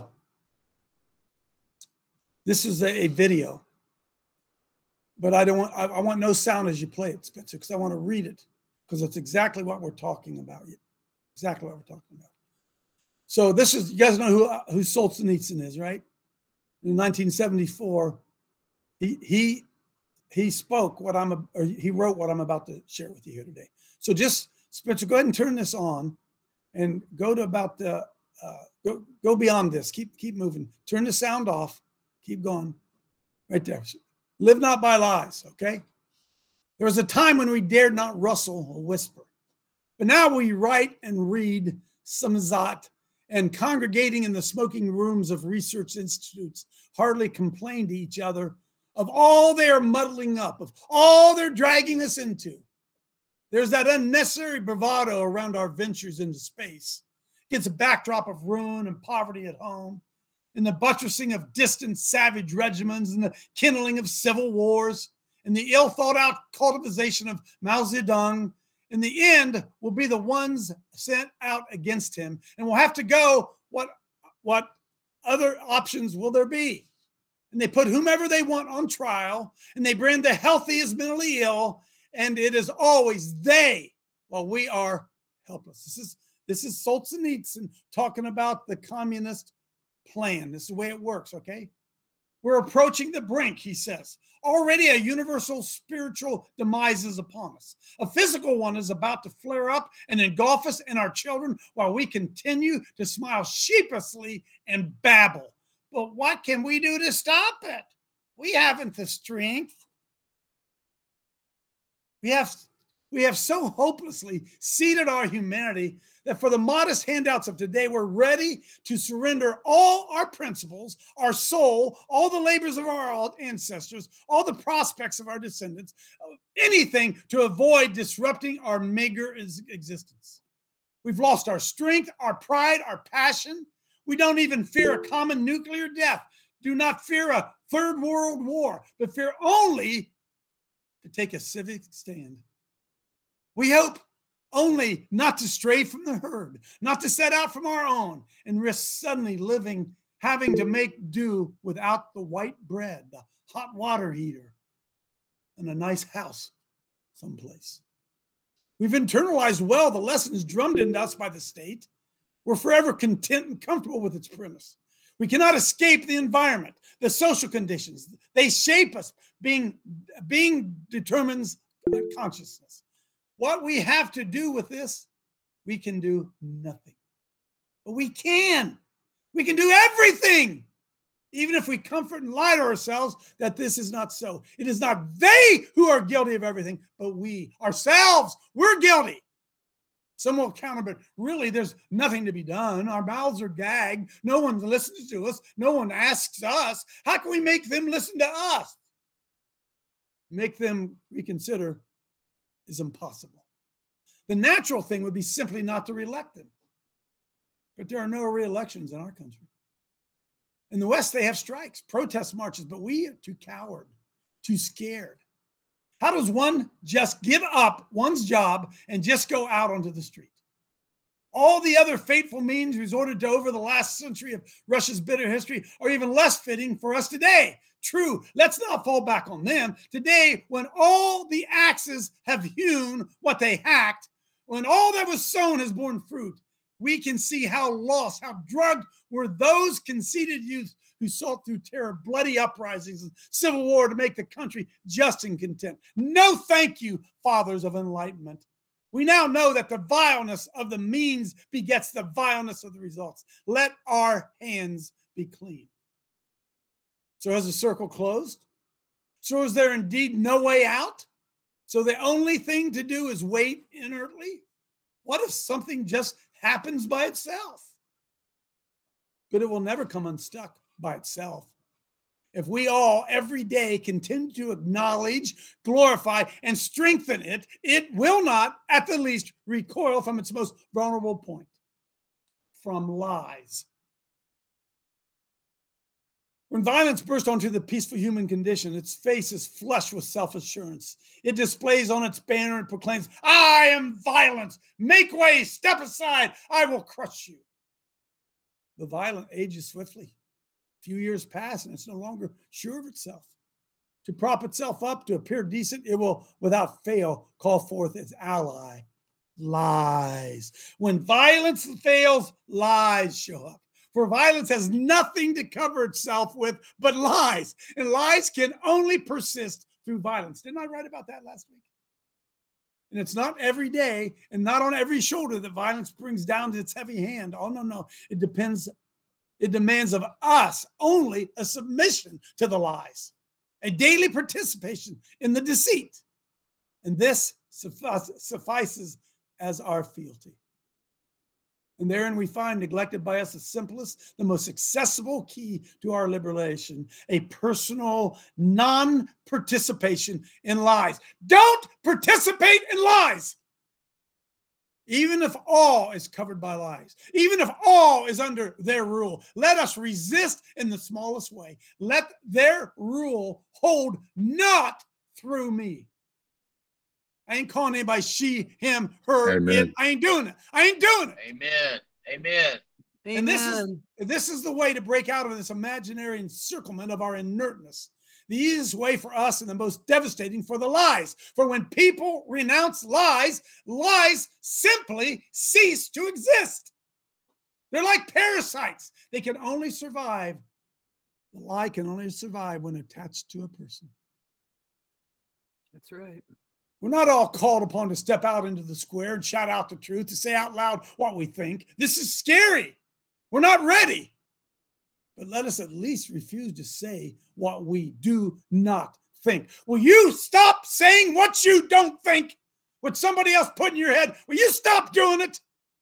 a video. But I want no sound as you play it, Spencer, because I want to read it, because it's exactly what we're talking about. Exactly what we're talking about. So this is, you guys know who Solzhenitsyn is, right? In 1974, he spoke he wrote what I'm about to share with you here today. So just, Spencer, go ahead and turn this on and go to about the, go beyond this. Keep moving. Turn the sound off. Keep going. Right there. Live not by lies, okay? There was a time when we dared not rustle or whisper. But now we write and read samizat, and congregating in the smoking rooms of research institutes hardly complain to each other of all they are muddling up, of all they're dragging us into. There's that unnecessary bravado around our ventures into space. Against a backdrop of ruin and poverty at home, in the buttressing of distant savage regimens, and the kindling of civil wars, and the ill-thought-out cultivation of Mao Zedong. In the end, will be the ones sent out against him, and we'll have to go, what other options will there be? And they put whomever they want on trial, and they brand the healthy as mentally ill, and it is always they, while we are helpless. This is Solzhenitsyn talking about the communist plan. This is the way it works, okay? We're approaching the brink, he says. Already a universal spiritual demise is upon us. A physical one is about to flare up and engulf us and our children while we continue to smile sheepishly and babble. But what can we do to stop it? We haven't the strength. We have so hopelessly seeded our humanity that for the modest handouts of today, we're ready to surrender all our principles, our soul, all the labors of our ancestors, all the prospects of our descendants, anything to avoid disrupting our meager existence. We've lost our strength, our pride, our passion. We don't even fear a common nuclear death. Do not fear a third world war, but fear only to take a civic stand. We hope only not to stray from the herd, not to set out from our own and risk suddenly having to make do without the white bread, the hot water heater, and a nice house someplace. We've internalized well the lessons drummed into us by the state. We're forever content and comfortable with its premise. We cannot escape the environment, the social conditions. They shape us. Being determines consciousness. What we have to do with this, we can do nothing. But we can. We can do everything. Even if we comfort and lie to ourselves that this is not so. It is not they who are guilty of everything, but we ourselves. We're guilty. Some will counter, but really there's nothing to be done. Our mouths are gagged. No one listens to us. No one asks us. How can we make them listen to us? Make them reconsider is impossible. The natural thing would be simply not to reelect them. But there are no re-elections in our country. In the West, they have strikes, protest marches, but we are too coward, too scared. How does one just give up one's job and just go out onto the street? All the other fateful means resorted to over the last century of Russia's bitter history are even less fitting for us today. True, let's not fall back on them. Today, when all the axes have hewn what they hacked, when all that was sown has borne fruit, we can see how lost, how drugged were those conceited youths who sought through terror, bloody uprisings, and civil war to make the country just and content. No thank you, fathers of enlightenment. We now know that the vileness of the means begets the vileness of the results. Let our hands be clean. So has the circle closed? So is there indeed no way out? So the only thing to do is wait inertly? What if something just happens by itself? But it will never come unstuck by itself. If we all every day continue to acknowledge, glorify, and strengthen it, it will not, at the least, recoil from its most vulnerable point, from lies. When violence bursts onto the peaceful human condition, its face is flushed with self-assurance. It displays on its banner and proclaims, I am violence. Make way, step aside, I will crush you. The violent ages swiftly. A few years pass and it's no longer sure of itself. To prop itself up, to appear decent, it will without fail call forth its ally, lies. When violence fails, lies show up. For violence has nothing to cover itself with but lies. And lies can only persist through violence. Didn't I write about that last week? And it's not every day and not on every shoulder that violence brings down its heavy hand. Oh, no. It demands of us only a submission to the lies, a daily participation in the deceit. And this suffices as our fealty. And therein we find, neglected by us, the simplest, the most accessible key to our liberation, a personal non-participation in lies. Don't participate in lies. Even if all is covered by lies, even if all is under their rule, let us resist in the smallest way. Let their rule hold not through me. I ain't calling anybody she, him, her, it. I ain't doing it. Amen. Amen. And this is the way to break out of this imaginary encirclement of our inertness. the easiest way for us and the most devastating for the lies. For when people renounce lies, lies simply cease to exist. They're like parasites. They can only survive. The lie can only survive when attached to a person. That's right. We're not all called upon to step out into the square and shout out the truth, to say out loud what we think. This is scary. We're not ready. But let us at least refuse to say what we do not think. Will you stop saying what you don't think? What somebody else put in your head? Will you stop doing it?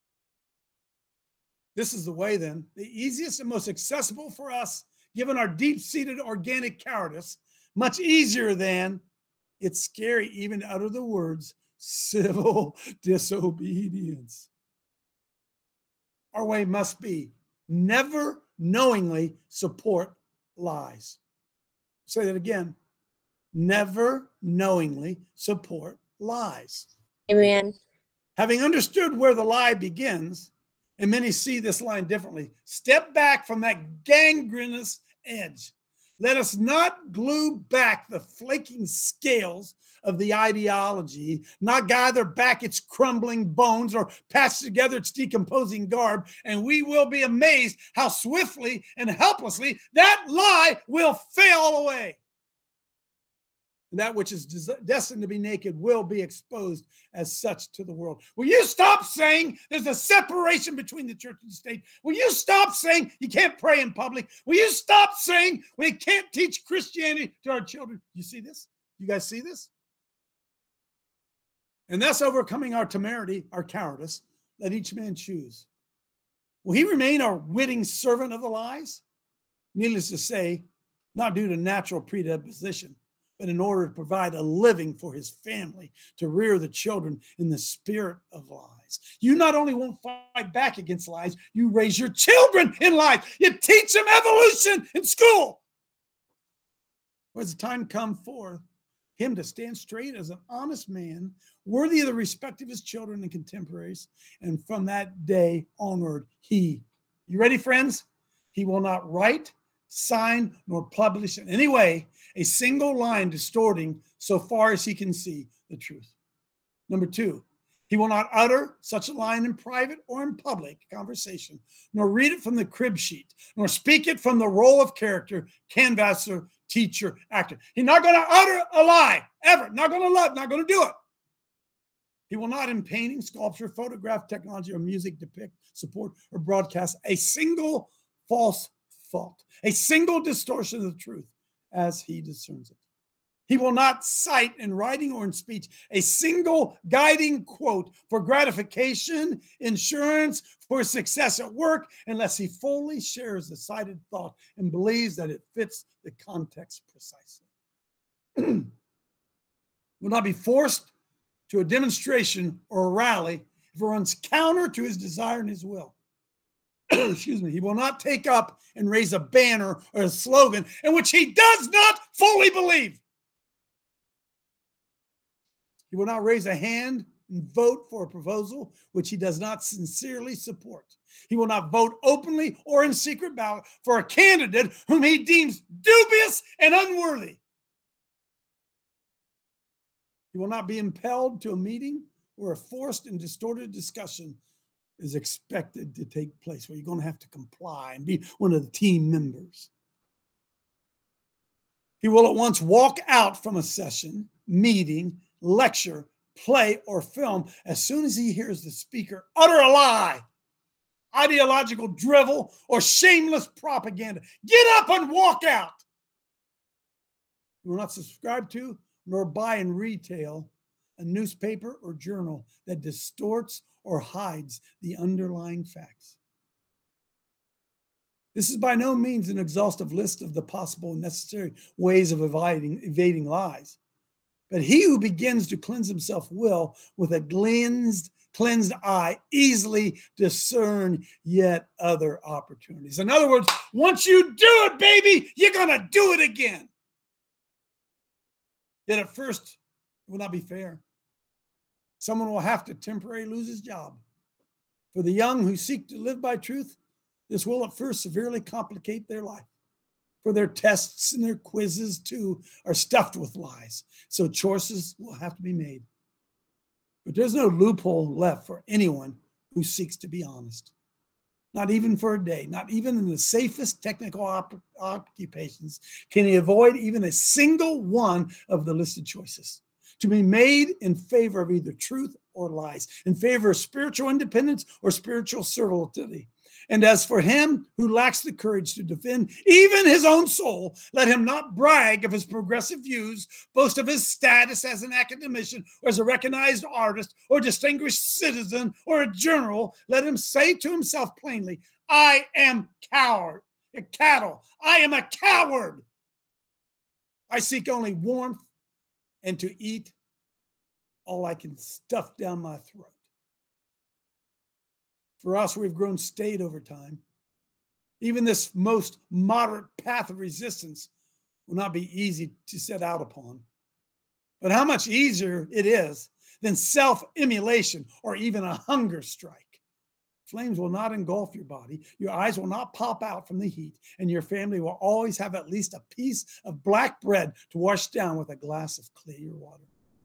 This is the way, then, the easiest and most accessible for us, given our deep-seated organic cowardice, much easier than it's scary even to utter the words civil disobedience. Our way must be never knowingly support lies. Say that again. Never knowingly support lies. Amen. Having understood where the lie begins, and many see this line differently, step back from that gangrenous edge. Let us not glue back the flaking scales of the ideology, not gather back its crumbling bones or patch together its decomposing garb, and we will be amazed how swiftly and helplessly that lie will fail away. That which is destined to be naked will be exposed as such to the world. Will you stop saying there's a separation between the church and the state? Will you stop saying you can't pray in public? Will you stop saying we can't teach Christianity to our children? You see this? You guys see this? And thus overcoming our temerity, our cowardice, let each man choose. Will he remain a witting servant of the lies? Needless to say, not due to natural predisposition, but in order to provide a living for his family, to rear the children in the spirit of lies. You not only won't fight back against lies, you raise your children in lies. You teach them evolution in school. Has the time come for him to stand straight as an honest man, worthy of the respect of his children and contemporaries? And from that day onward, you ready, friends? He will not write, sign, nor publish in any way a single line distorting, so far as he can see, the truth. Number 2, he will not utter such a line in private or in public conversation, nor read it from the crib sheet, nor speak it from the roll of character, canvasser, teacher, actor. He's not going to utter a lie, ever. Not going to love, not going to do it. He will not, in painting, sculpture, photograph, technology, or music, depict, support, or broadcast a single false thought, a single distortion of the truth as he discerns it. He will not cite in writing or in speech a single guiding quote for gratification, insurance, for success at work, unless he fully shares the cited thought and believes that it fits the context precisely. Will not be forced to a demonstration or a rally if it runs counter to his desire and his will. Excuse me. He will not take up and raise a banner or a slogan in which he does not fully believe. He will not raise a hand and vote for a proposal which he does not sincerely support. He will not vote openly or in secret ballot for a candidate whom he deems dubious and unworthy. He will not be impelled to a meeting where a forced and distorted discussion is expected to take place, where you're going to have to comply and be one of the team members. He will at once walk out from a session, meeting, lecture, play, or film as soon as he hears the speaker utter a lie, ideological drivel, or shameless propaganda. Get up and walk out. He will not subscribe to nor buy in retail a newspaper or journal that distorts or hides the underlying facts. This is by no means an exhaustive list of the possible and necessary ways of evading lies. But he who begins to cleanse himself will, with a cleansed eye, easily discern yet other opportunities. In other words, once you do it, baby, you're going to do it again. Yet at first, it will not be fair. Someone will have to temporarily lose his job. For the young who seek to live by truth, this will at first severely complicate their life. for their tests and their quizzes too are stuffed with lies. So choices will have to be made. But there's no loophole left for anyone who seeks to be honest. Not even for a day, not even in the safest technical occupations can he avoid even a single one of the listed choices. To be made in favor of either truth or lies, in favor of spiritual independence or spiritual servility. And as for him who lacks the courage to defend even his own soul, let him not brag of his progressive views, boast of his status as an academician or as a recognized artist or distinguished citizen or a general. Let him say to himself plainly, I am a cattle. I am a coward. I seek only warmth and to eat all I can stuff down my throat. For us, we've grown staid over time. Even this most moderate path of resistance will not be easy to set out upon. But how much easier it is than self-immolation or even a hunger strike. Flames will not engulf your body, your eyes will not pop out from the heat, and your family will always have at least a piece of black bread to wash down with a glass of clear water.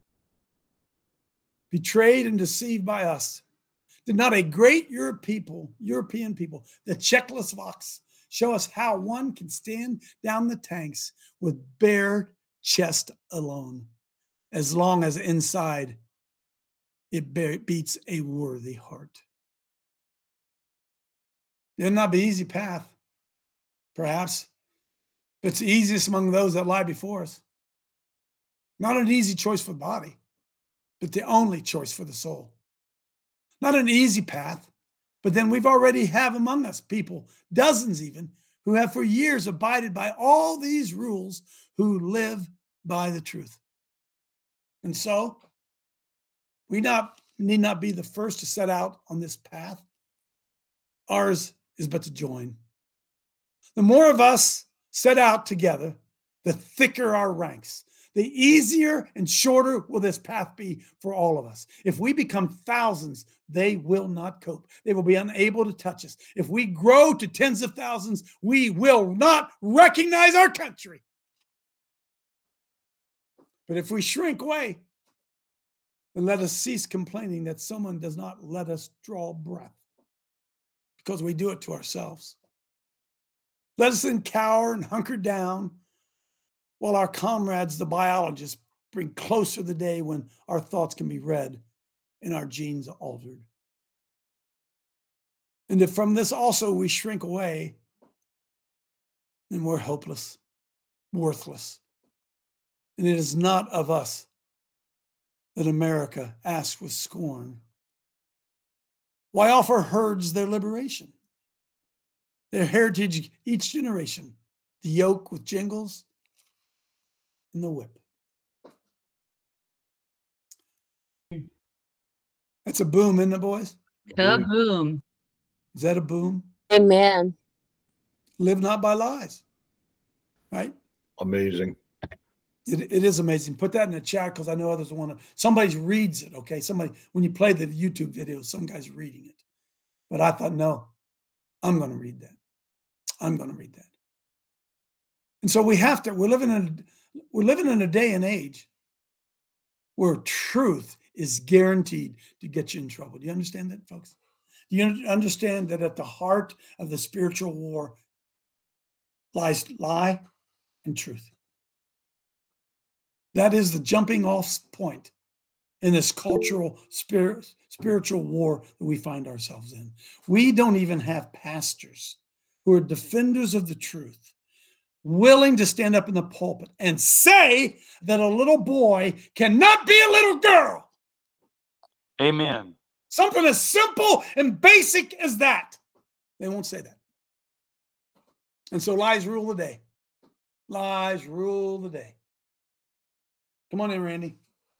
Betrayed and deceived by us, did not a great European people, the Czechoslovaks, show us how one can stand down the tanks with bare chest alone, as long as inside it beats a worthy heart? It will not be an easy path, perhaps, but it's the easiest among those that lie before us. Not an easy choice for the body, but the only choice for the soul. Not an easy path, but then we've already have among us people, dozens even, who have for years abided by all these rules, who live by the truth. And so, we need not be the first to set out on this path. Ours is but to join. The more of us set out together, the thicker our ranks. The easier and shorter will this path be for all of us. If we become thousands, they will not cope. They will be unable to touch us. If we grow to tens of thousands, we will not recognize our country. But if we shrink away, then let us cease complaining that someone does not let us draw breath, because we do it to ourselves. Let us then cower and hunker down, while our comrades, the biologists, bring closer the day when our thoughts can be read and our genes altered. And if from this also we shrink away, then we're hopeless, worthless. And it is not of us that America asks with scorn. Why offer herds their liberation, their heritage each generation, the yoke with jingles, and the whip? That's a boom, isn't it, boys? Kaboom. Is that a boom? Amen. Live not by lies. Right? Amazing. It is amazing. Put that in the chat, because I know others want to. Somebody reads it, okay? Somebody, when you play the YouTube video, some guy's reading it. But I thought, no, I'm going to read that. I'm going to read that. And so we have to. We're living in a day and age where truth is guaranteed to get you in trouble. Do you understand that, folks? Do you understand that at the heart of the spiritual war lies lie and truth? That is the jumping off point in this cultural spiritual war that we find ourselves in. We don't even have pastors who are defenders of the truth, willing to stand up in the pulpit and say that a little boy cannot be a little girl. Amen. Something as simple and basic as that. They won't say that. And so lies rule the day. Lies rule the day. Come on in, Randy.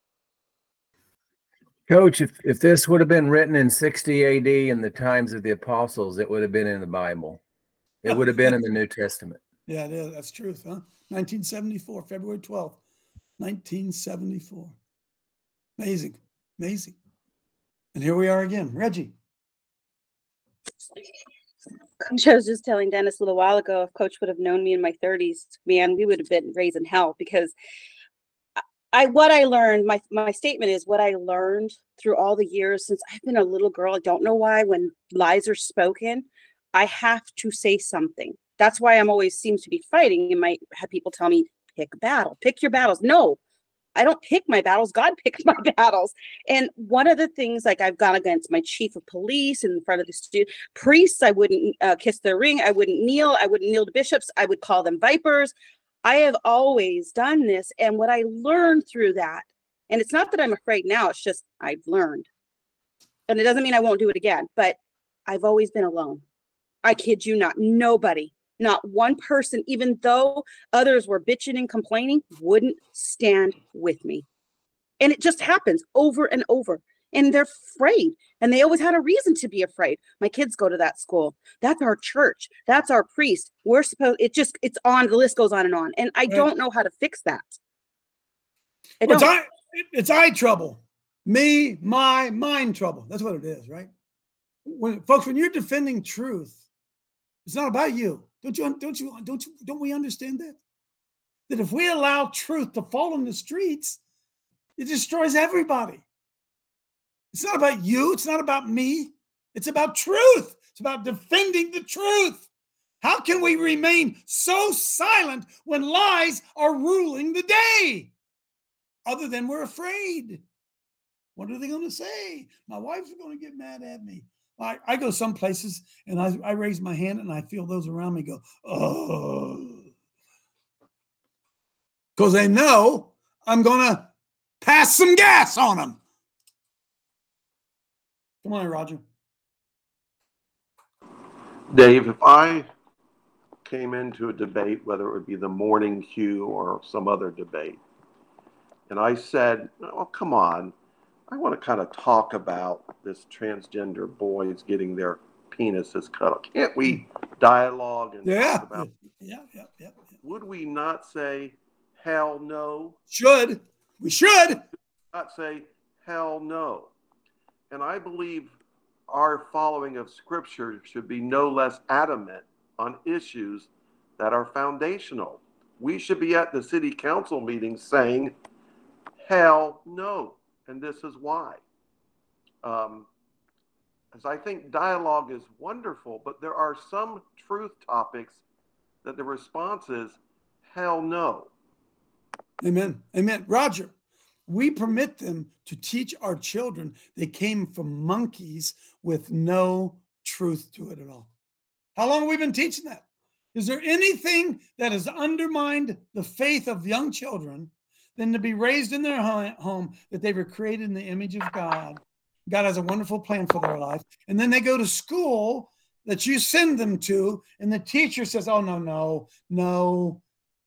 Coach, if this would have been written in 60 AD in the times of the apostles, it would have been in the Bible. It would have been in the New Testament. Yeah, that's truth, huh? 1974, February 12th, 1974. Amazing, amazing. And here we are again. Reggie. Coach, I was just telling Dennis a little while ago, if Coach would have known me in my 30s, man, we would have been raised in hell, because what I learned, my statement is what I learned through all the years since I've been a little girl. I don't know why when lies are spoken, I have to say something. That's why I'm always seems to be fighting. You might have people tell me, pick a battle, pick your battles. No, I don't pick my battles. God picks my battles. And one of the things, like, I've gone against my chief of police in front of the priests. I wouldn't kiss their ring. I wouldn't kneel. I wouldn't kneel to bishops. I would call them vipers. I have always done this. And what I learned through that, and it's not that I'm afraid now, it's just I've learned. And it doesn't mean I won't do it again, but I've always been alone. I kid you not. Nobody, not one person, even though others were bitching and complaining, wouldn't stand with me. And it just happens over and over. And they're afraid. And they always had a reason to be afraid. My kids go to that school. That's our church. That's our priest. We're supposed, it's on, the list goes on and on. And I don't know how to fix that. It's eye trouble. My mind trouble. That's what it is, right? Folks, when you're defending truth, it's not about you. Don't we understand that? That if we allow truth to fall in the streets, it destroys everybody. It's not about you. It's not about me. It's about truth. It's about defending the truth. How can we remain so silent when lies are ruling the day? Other than we're afraid. What are they going to say? My wife's going to get mad at me. I go some places and I raise my hand and I feel those around me go, oh. Because they know I'm going to pass some gas on them. Come on, Roger. Dave, if I came into a debate, whether it would be the Morning Q or some other debate, and I said, oh, come on, I want to kind of talk about this transgender boys getting their penises cut off. Can't we dialogue and talk about Yeah. Would we not say, hell no? We should. Not say, hell no. And I believe our following of Scripture should be no less adamant on issues that are foundational. We should be at the city council meeting saying, hell no, and this is why. As I think dialogue is wonderful, but there are some truth topics that the response is, hell no. Amen. Roger, we permit them to teach our children they came from monkeys with no truth to it at all. How long have we been teaching that? Is there anything that has undermined the faith of young children than to be raised in their home that they were created in the image of God? God has a wonderful plan for their life. And then they go to school that you send them to, and the teacher says, oh, no.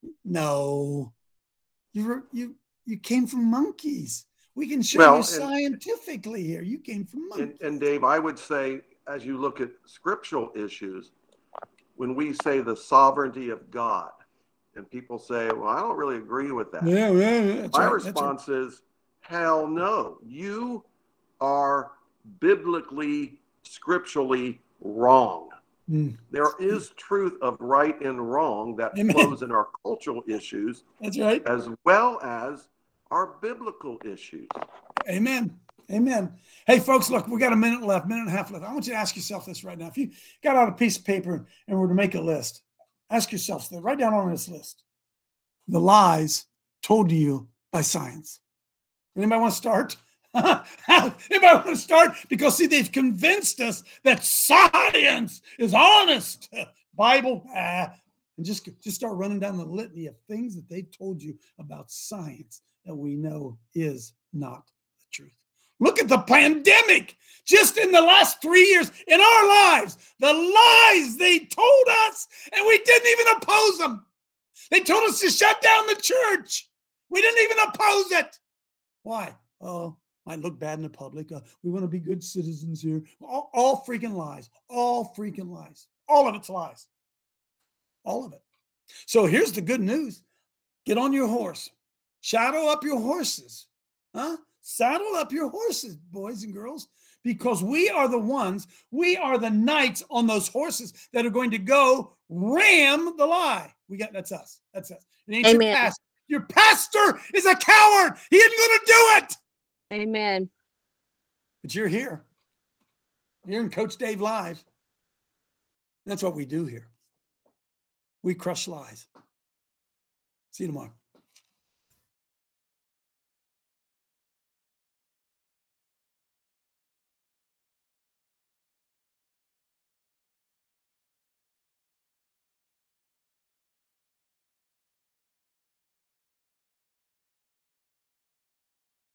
You came from monkeys. We can show you scientifically here. You came from monkeys. And Dave, I would say, as you look at scriptural issues, when we say the sovereignty of God, and people say, well, I don't really agree with that. My response is, hell no. You are biblically, scripturally wrong. There is truth of right and wrong that flows in our cultural issues. That's right. As well as our biblical issues. Amen. Hey, folks, look, we got a minute and a half left. I want you to ask yourself this right now. If you got out a piece of paper and were to make a list, ask yourself, write down on this list the lies told to you by science. Anybody want to start? Anybody want to start? Because, see, they've convinced us that science is honest. Bible, and just start running down the litany of things that they've told you about science that we know is not the truth. Look at the pandemic. Just in the last 3 years in our lives, the lies they told us, and we didn't even oppose them. They told us to shut down the church. We didn't even oppose it. Why? Oh, might look bad in the public. We want to be good citizens here. All freaking lies. All freaking lies. All of it's lies. All of it. So here's the good news. Get on your horse. Shadow up your horses. Saddle up your horses, boys and girls, because we are the ones, we are the knights on those horses that are going to go ram the lie. That's us. That's us. It ain't your pastor. Your pastor is a coward. He isn't going to do it. Amen. But you're here. You're in Coach Dave Live. That's what we do here. We crush lies. See you tomorrow.